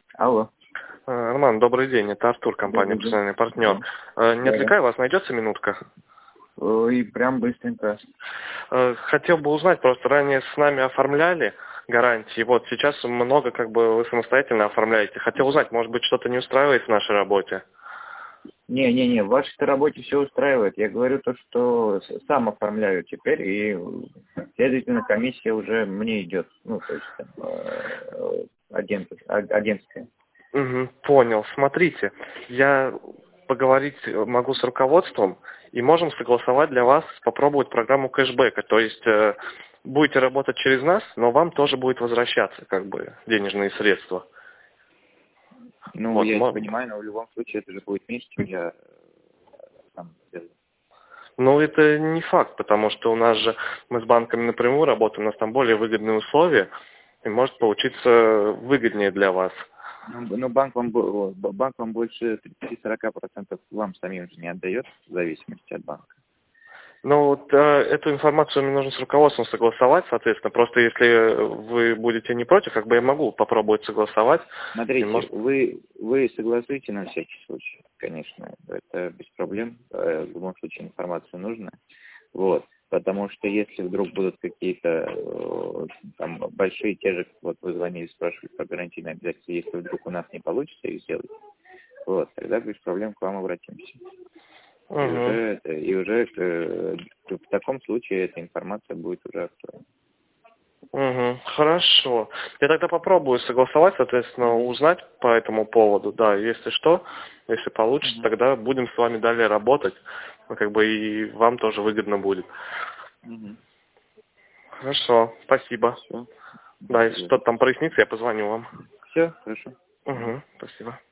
Алло. Роман, добрый день. Это Артур, компания Добрый день. «Профессиональный партнер». Не Да. отвлекаю вас, найдется минутка? И прям быстренько. Хотел бы узнать, просто ранее с нами оформляли гарантии, вот сейчас много вы самостоятельно оформляете. Хотел узнать, может быть, что-то не устраивает в нашей работе? Не, в вашей работе все устраивает. Я говорю то, что сам оформляю теперь, и, следовательно, комиссия уже мне идет. Ну, то есть, агентская. Угу, понял. Смотрите, я поговорить могу с руководством, и можем согласовать для вас, попробовать программу кэшбэка. То есть будете работать через нас, но вам тоже будет возвращаться денежные средства. Ну, Вот, я это понимаю, но в любом случае это же будет меньше, чем я сам сделаю. Ну, это не факт, потому что мы с банками напрямую работаем, у нас там более выгодные условия, и может получиться выгоднее для вас. Ну, банк вам больше 30-40% вам самим же не отдает, в зависимости от банка. Ну, вот эту информацию мне нужно с руководством согласовать, соответственно. Просто если вы будете не против, я могу попробовать согласовать. Смотрите, вы согласуете на всякий случай, конечно, это без проблем, в любом случае информация нужна, вот, потому что если вдруг будут какие-то там большие, те же, вот вы звонили, спрашивали про гарантийные обязательства, если вдруг у нас не получится их сделать, вот, тогда без проблем к вам обратимся. Угу. И уже в таком случае эта информация будет уже актуальна. Угу, хорошо. Я тогда попробую согласовать, соответственно, узнать по этому поводу. Да, если что, если получится, тогда будем с вами далее работать. И вам тоже выгодно будет. Хорошо, спасибо. Все. Да, если что-то там прояснится, я позвоню вам. Все, хорошо. Угу, спасибо.